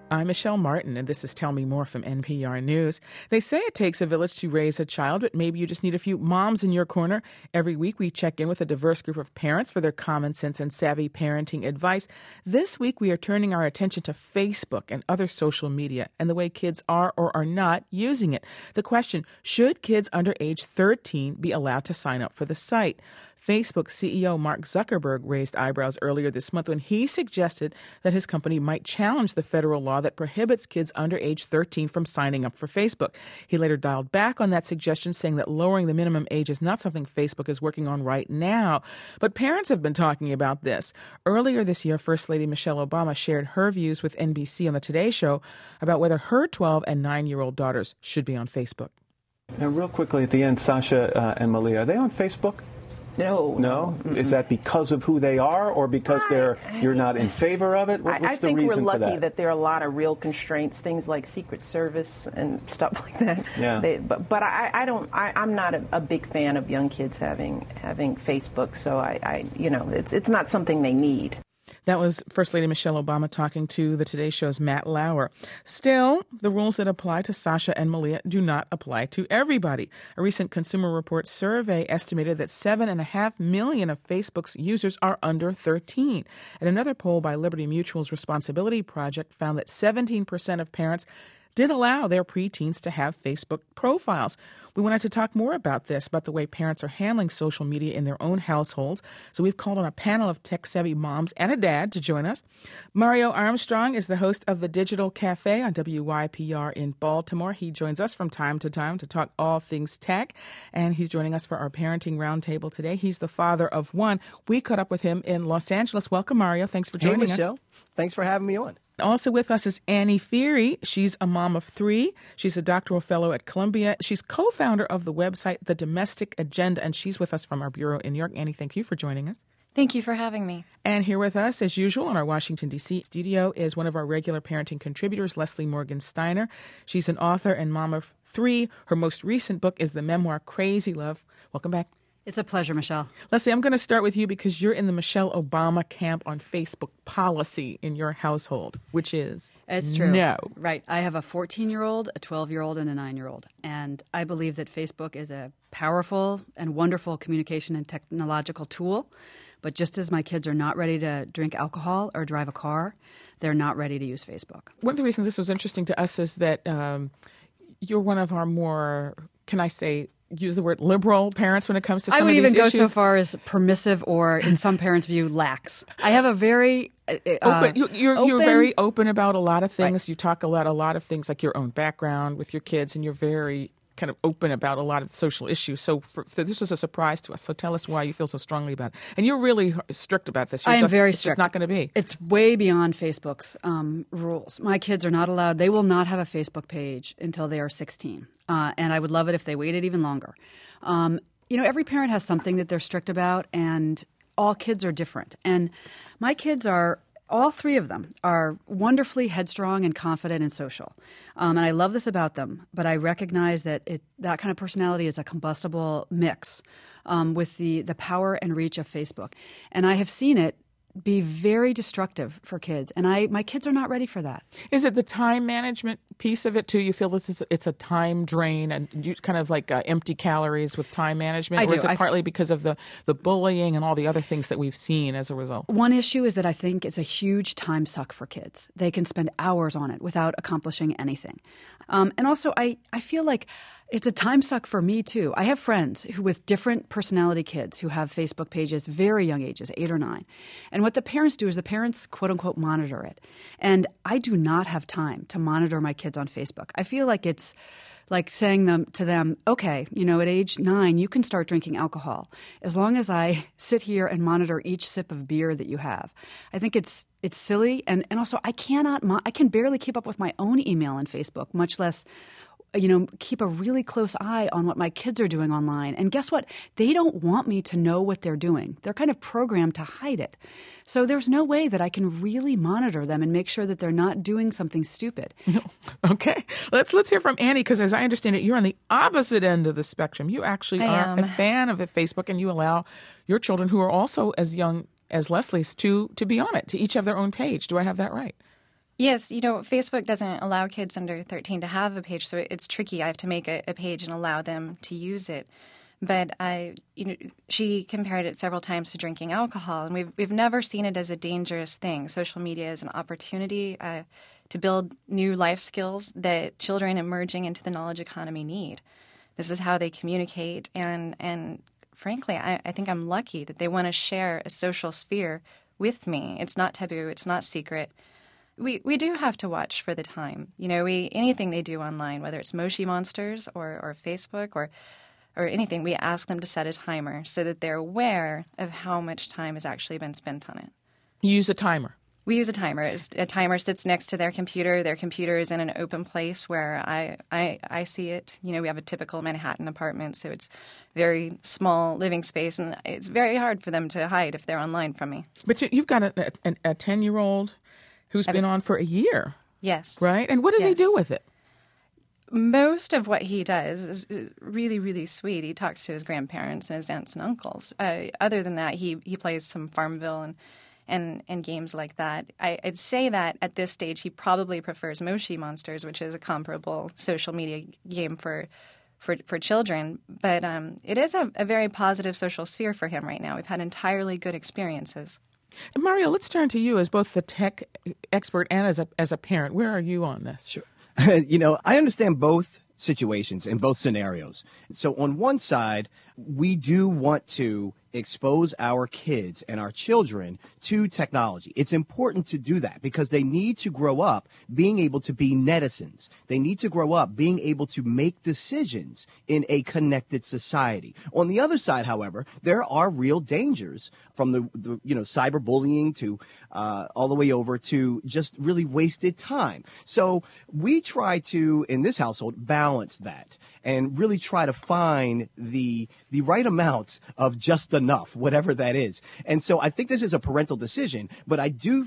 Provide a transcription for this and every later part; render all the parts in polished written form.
I'm Michelle Martin, and this is Tell Me More from NPR News. They say it takes a village to raise a child, but maybe you just need a few moms in your corner. Every week, we check in with a diverse group of parents for their common sense and savvy parenting advice. This week, we are turning our attention to Facebook and other social media and the way kids are or are not using it. The question, should kids under age 13 be allowed to sign up for the site? Facebook CEO Mark Zuckerberg raised eyebrows earlier this month when he suggested that his company might challenge the federal law that prohibits kids under age 13 from signing up for Facebook. He later dialed back on that suggestion, saying that lowering the minimum age is not something Facebook is working on right now. But parents have been talking about this. Earlier this year, First Lady Michelle Obama shared her views with NBC on the Today Show about whether her 12 and 9-year-old daughters should be on Facebook. Now, real quickly at the end, Sasha and Malia, are they on Facebook? No? Is that because of who they are or because you're not in favor of it? I think we're lucky that there are a lot of real constraints, things like Secret Service and stuff like that. Yeah. But I'm not a big fan of young kids having Facebook, so it's not something they need. That was First Lady Michelle Obama talking to the Today Show's Matt Lauer. Still, the rules that apply to Sasha and Malia do not apply to everybody. A recent Consumer Reports survey estimated that 7.5 million of Facebook's users are under 13. And another poll by Liberty Mutual's Responsibility Project found that 17% of parents did allow their preteens to have Facebook profiles. We wanted to talk more about this, about the way parents are handling social media in their own households. So we've called on a panel of tech-savvy moms and a dad to join us. Mario Armstrong is the host of the Digital Cafe on WYPR in Baltimore. He joins us from time to time to talk all things tech, and he's joining us for our parenting roundtable today. He's the father of one. We caught up with him in Los Angeles. Welcome, Mario. Thanks for joining us. Hey, Michelle. Thanks for having me on. Also with us is Annie Feary. She's a mom of 3. She's a doctoral fellow at Columbia. She's co-founder of the website The Domestic Agenda, and she's with us from our bureau in New York. Annie, thank you for joining us. Thank you for having me. And here with us, as usual, in our Washington, D.C. studio is one of our regular parenting contributors, Leslie Morgan Steiner. She's an author and mom of 3. Her most recent book is the memoir Crazy Love. Welcome back. It's a pleasure, Michelle. Leslie, I'm going to start with you because you're in the Michelle Obama camp on Facebook policy in your household, which is it's true. No. Right. I have a 14-year-old, a 12-year-old, and a 9-year-old. And I believe that Facebook is a powerful and wonderful communication and technological tool. But just as my kids are not ready to drink alcohol or drive a car, they're not ready to use Facebook. One of the reasons this was interesting to us is that you're one of our more, can I say, use the word liberal parents when it comes to some of these issues. I would even go so far as permissive or, in some parents' view, lax. I have a very open. You're very open about a lot of things. Right. You talk about a lot of things like your own background with your kids, and you're very kind of open about a lot of social issues. So this was a surprise to us. So tell us why you feel so strongly about it. And you're really strict about this. I am very strict. It's just not going to be. It's way beyond Facebook's rules. My kids are not allowed. They will not have a Facebook page until they are 16. And I would love it if they waited even longer. Every parent has something that they're strict about, and all kids are different. And my kids are, all 3 of them are wonderfully headstrong and confident and social. And I love this about them, but I recognize that that kind of personality is a combustible mix with the power and reach of Facebook. And I have seen it be very destructive for kids, and my kids are not ready for that. Is it the time management piece of it too? You feel it's a time drain, and you kind of like empty calories with time management, or is it partly because of the bullying and all the other things that we've seen as a result? One issue is that I think it's a huge time suck for kids. They can spend hours on it without accomplishing anything, and also I feel like it's a time suck for me, too. I have friends who with different personality kids who have Facebook pages, very young ages, 8 or 9. And what the parents do is the parents, quote unquote, monitor it. And I do not have time to monitor my kids on Facebook. I feel like it's like saying to them, okay, at age 9, you can start drinking alcohol as long as I sit here and monitor each sip of beer that you have. I think it's silly. And also I can barely keep up with my own email on Facebook, much less keep a really close eye on what my kids are doing online. And guess what? They don't want me to know what they're doing. They're kind of programmed to hide it. So there's no way that I can really monitor them and make sure that they're not doing something stupid. No. Okay. Let's hear from Annie, because as I understand it, you're on the opposite end of the spectrum. You actually are a fan of Facebook, and you allow your children, who are also as young as Leslie's, to be on it, to each have their own page. Do I have that right? Yes, Facebook doesn't allow kids under 13 to have a page, so it's tricky. I have to make a page and allow them to use it. But she compared it several times to drinking alcohol, and we've never seen it as a dangerous thing. Social media is an opportunity to build new life skills that children emerging into the knowledge economy need. This is how they communicate, and frankly, I think I'm lucky that they want to share a social sphere with me. It's not taboo. It's not secret. We do have to watch for the time. Anything they do online, whether it's Moshi Monsters or Facebook or anything, we ask them to set a timer so that they're aware of how much time has actually been spent on it. You use a timer? We use a timer. A timer sits next to their computer. Their computer is in an open place where I see it. We have a typical Manhattan apartment, so it's very small living space, and it's very hard for them to hide if they're online from me. But you've got a 10-year-old who's been on for a year. Yes. Right? And what does he do with it? Most of what he does is really, really sweet. He talks to his grandparents and his aunts and uncles. Other than that, he plays some Farmville and games like that. I'd say that at this stage he probably prefers Moshi Monsters, which is a comparable social media game for children. But it is a very positive social sphere for him right now. We've had entirely good experiences. And Mario, let's turn to you as both the tech expert and as a parent. Where are you on this? Sure. I understand both situations and both scenarios. So on one side, we do want to expose our kids and our children to technology. It's important to do that because they need to grow up being able to be netizens. They need to grow up being able to make decisions in a connected society. On the other side, however, there are real dangers from the cyberbullying to all the way over to just really wasted time. So we try to, in this household, balance that and really try to find the right amount of just enough, whatever that is. And so I think this is a parental decision, but I do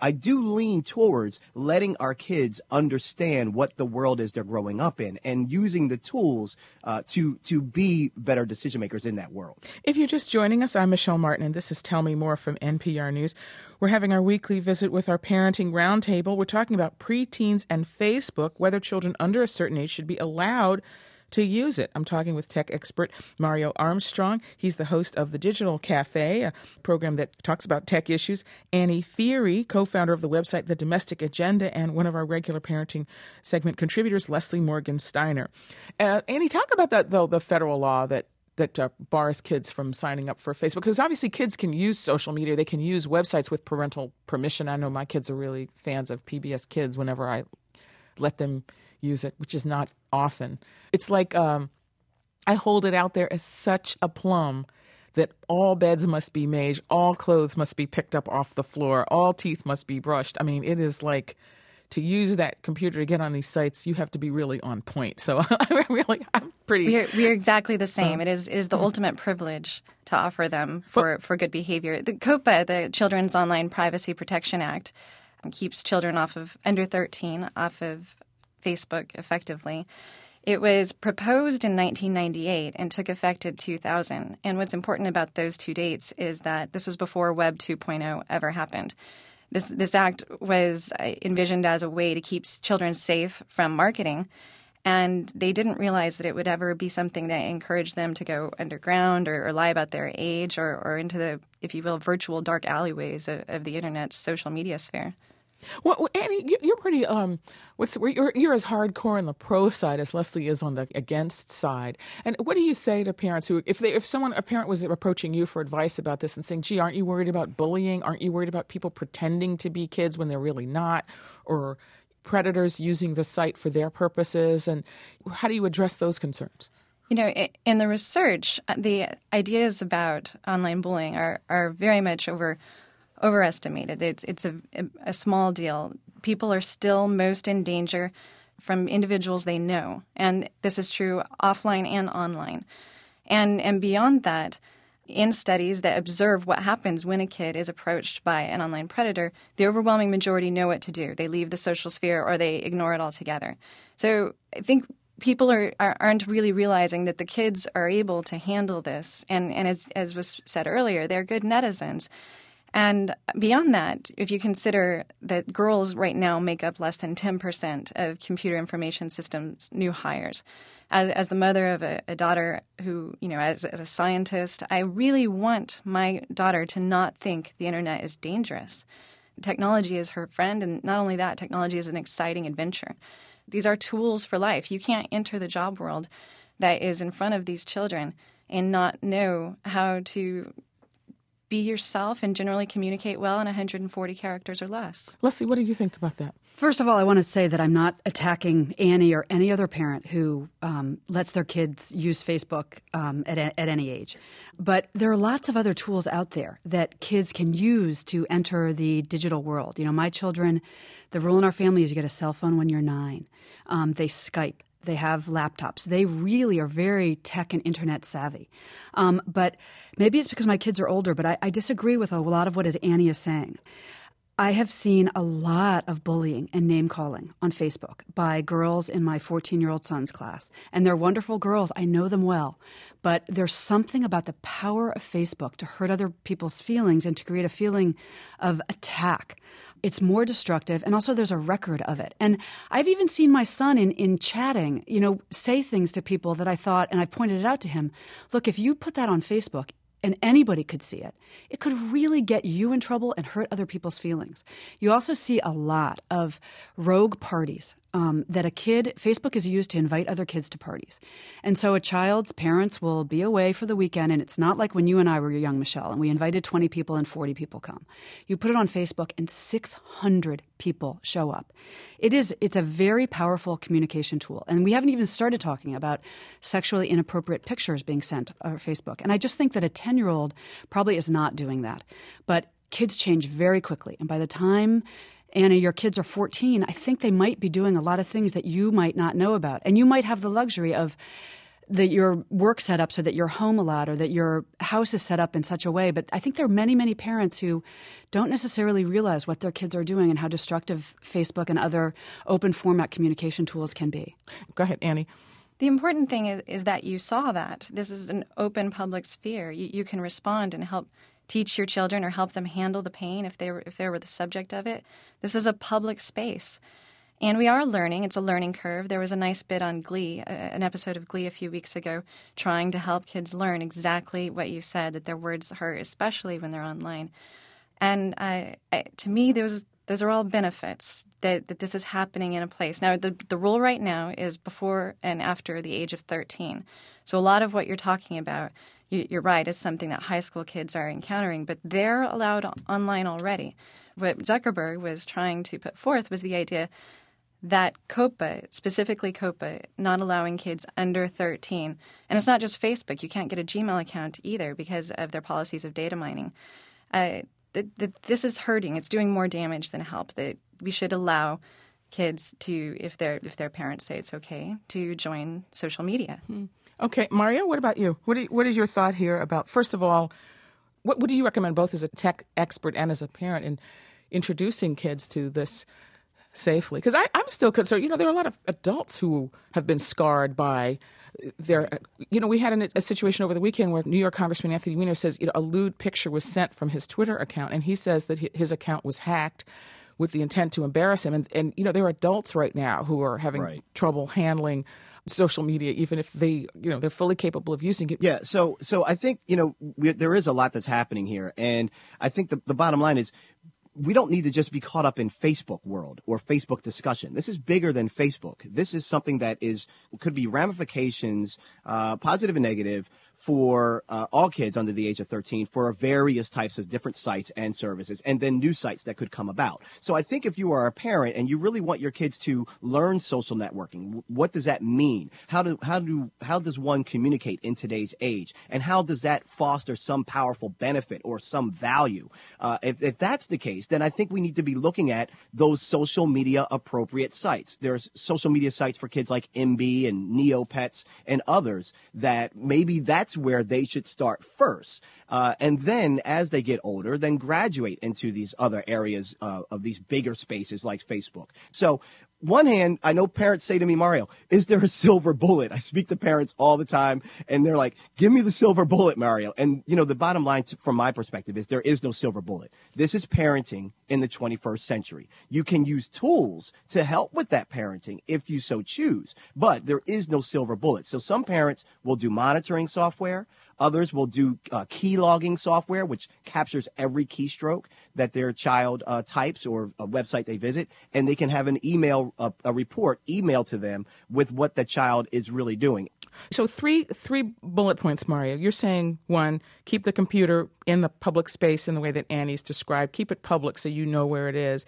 lean towards letting our kids understand what the world is they're growing up in and using the tools to be better decision makers in that world. If you're just joining us, I'm Michelle Martin, and this is Tell Me More from NPR News. We're having our weekly visit with our Parenting Roundtable. We're talking about preteens and Facebook, whether children under a certain age should be allowed to use it. I'm talking with tech expert Mario Armstrong. He's the host of the Digital Cafe, a program that talks about tech issues. Annie Theory, co-founder of the website The Domestic Agenda, and one of our regular parenting segment contributors, Leslie Morgan Steiner. Annie, talk about that, though, the federal law that bars kids from signing up for Facebook. Because obviously kids can use social media. They can use websites with parental permission. I know my kids are really fans of PBS Kids whenever I let them use it, which is not often. It's like I hold it out there as such a plum that all beds must be made, all clothes must be picked up off the floor, all teeth must be brushed. I mean, it is like to use that computer to get on these sites, you have to be really on point. So I'm pretty... We're exactly the same. It is the ultimate privilege to offer them for good behavior. The COPPA, the Children's Online Privacy Protection Act, keeps children under 13 off of Facebook effectively. It was proposed in 1998 and took effect in 2000. And what's important about those two dates is that this was before Web 2.0 ever happened. This act was envisioned as a way to keep children safe from marketing, and they didn't realize that it would ever be something that encouraged them to go underground or lie about their age or into the, if you will, virtual dark alleyways of the Internet's social media sphere. Well, Annie, you're pretty. You're as hardcore on the pro side as Leslie is on the against side. And what do you say to parents who, if a parent was approaching you for advice about this and saying, "Gee, aren't you worried about bullying? Aren't you worried about people pretending to be kids when they're really not, or predators using the site for their purposes?" And how do you address those concerns? In the research, the ideas about online bullying are very much overestimated. It's a small deal. People are still most in danger from individuals they know, and this is true offline and online. And beyond that, in studies that observe what happens when a kid is approached by an online predator, the overwhelming majority know what to do. They leave the social sphere or they ignore it altogether. So I think people aren't really realizing that the kids are able to handle this, and as was said earlier, they're good netizens. And beyond that, if you consider that girls right now make up less than 10% of computer information systems new hires, as the mother of a daughter who, as a scientist, I really want my daughter to not think the internet is dangerous. Technology is her friend, and not only that, technology is an exciting adventure. These are tools for life. You can't enter the job world that is in front of these children and not know how to be yourself and generally communicate well in 140 characters or less. Leslie, what do you think about that? First of all, I want to say that I'm not attacking Annie or any other parent who lets their kids use Facebook at any age. But there are lots of other tools out there that kids can use to enter the digital world. My children, the rule in our family is you get a cell phone when you're 9. They Skype. They have laptops. They really are very tech and internet savvy. But maybe it's because my kids are older, but I disagree with a lot of what Annie is saying. I have seen a lot of bullying and name-calling on Facebook by girls in my 14-year-old son's class. And they're wonderful girls. I know them well. But there's something about the power of Facebook to hurt other people's feelings and to create a feeling of attack. It's more destructive, and also there's a record of it. And I've even seen my son in chatting, say things to people that I thought, and I pointed it out to him, look, if you put that on Facebook, and anybody could see it, it could really get you in trouble and hurt other people's feelings. You also see a lot of rogue parties that Facebook is used to invite other kids to parties. And so a child's parents will be away for the weekend, and it's not like when you and I were young, Michelle, and we invited 20 people and 40 people come. You put it on Facebook and 600 people show up. It's a very powerful communication tool. And we haven't even started talking about sexually inappropriate pictures being sent on Facebook. And I just think that a 10-year-old probably is not doing that. But kids change very quickly. And by the time Anna, your kids are 14, I think they might be doing a lot of things that you might not know about. And you might have the luxury of your work set up so that you're home a lot or that your house is set up in such a way. But I think there are many, many parents who don't necessarily realize what their kids are doing and how destructive Facebook and other open format communication tools can be. Go ahead, Annie. The important thing is that you saw that. This is an open public sphere. You can respond and help teach your children or help them handle the pain if they were the subject of it. This is a public space. And we are learning. It's a learning curve. There was a nice bit on Glee, an episode of Glee a few weeks ago, trying to help kids learn exactly what you said, that their words hurt, especially when they're online. And to me, those are all benefits that this is happening in a place. Now, the rule right now is before and after the age of 13. So a lot of what you're talking about, you're right, is something that high school kids are encountering, but they're allowed online already. What Zuckerberg was trying to put forth was the idea that COPPA, specifically COPPA, not allowing kids under 13, and it's not just Facebook. You can't get a Gmail account either because of their policies of data mining. This is hurting. It's doing more damage than help. That we should allow kids to, if their parents say it's okay, to join social media. Okay, Mario, what about you? What is your thought here about, first of all, what do you recommend both as a tech expert and as a parent in introducing kids to this safely? Because I'm still concerned. There are a lot of adults who have been scarred by their. We had a situation over the weekend where New York Congressman Anthony Weiner says a lewd picture was sent from his Twitter account, and he says that his account was hacked with the intent to embarrass him. And there are adults right now who are having trouble handling social media, even if they're fully capable of using it. Yeah. So I think there is a lot that's happening here, and I think the bottom line is, we don't need to just be caught up in Facebook world or Facebook discussion. This is bigger than Facebook. This is something that could be ramifications, positive and negative, for all kids under the age of 13 for various types of different sites and services, and then new sites that could come about. So I think if you are a parent and you really want your kids to learn social networking, what does that mean? How does one communicate in today's age? And how does that foster some powerful benefit or some value? If that's the case, then I think we need to be looking at those social media appropriate sites. There's social media sites for kids like MB and Neopets and others that maybe that's where they should start first. And then as they get older, then graduate into these other areas of these bigger spaces like Facebook. So one hand, I know parents say to me, Mario, is there a silver bullet? I speak to parents all the time, and they're like, give me the silver bullet, Mario. And, the bottom line from my perspective is there is no silver bullet. This is parenting in the 21st century. You can use tools to help with that parenting if you so choose, but there is no silver bullet. So some parents will do monitoring software. Others will do key logging software, which captures every keystroke that their child types or a website they visit, and they can have an email, a report emailed to them with what the child is really doing. So three bullet points, Mario. You're saying, one, keep the computer in the public space in the way that Annie's described. Keep it public so you know where it is.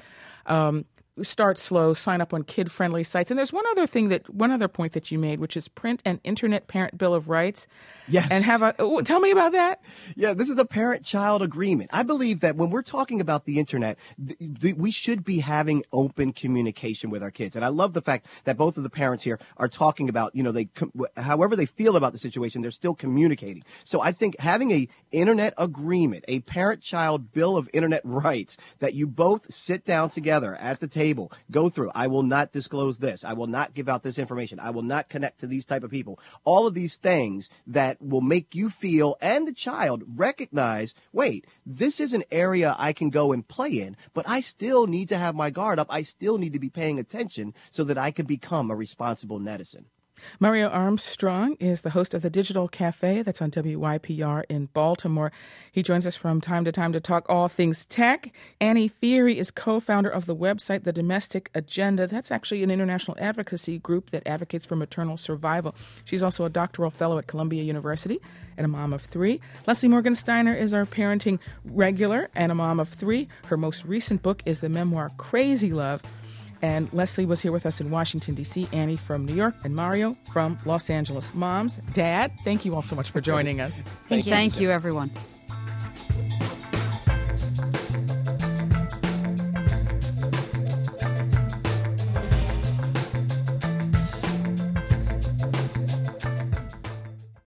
Start slow, sign up on kid-friendly sites. And there's one other point that you made, which is print an Internet Parent Bill of Rights. Yes. And tell me about that. Yeah, this is a parent-child agreement. I believe that when we're talking about the Internet, we should be having open communication with our kids. And I love the fact that both of the parents here are talking about, however they feel about the situation, they're still communicating. So I think having a Internet agreement, a parent-child bill of Internet rights, that you both sit down together at the table, go through, I will not disclose this, I will not give out this information, I will not connect to these type of people. All of these things that will make you feel and the child recognize, wait, this is an area I can go and play in, but I still need to have my guard up. I still need to be paying attention so that I can become a responsible netizen. Mario Armstrong is the host of the Digital Cafe that's on WYPR in Baltimore. He joins us from time to time to talk all things tech. Annie Theory is co-founder of the website The Domestic Agenda. That's actually an international advocacy group that advocates for maternal survival. She's also a doctoral fellow at Columbia University and a mom of 3. Leslie Morgan-Steiner is our parenting regular and a mom of 3. Her most recent book is the memoir Crazy Love. And Leslie was here with us in Washington, D.C., Annie from New York, and Mario from Los Angeles. Moms, Dad, thank you all so much for joining us. Thank you, everyone.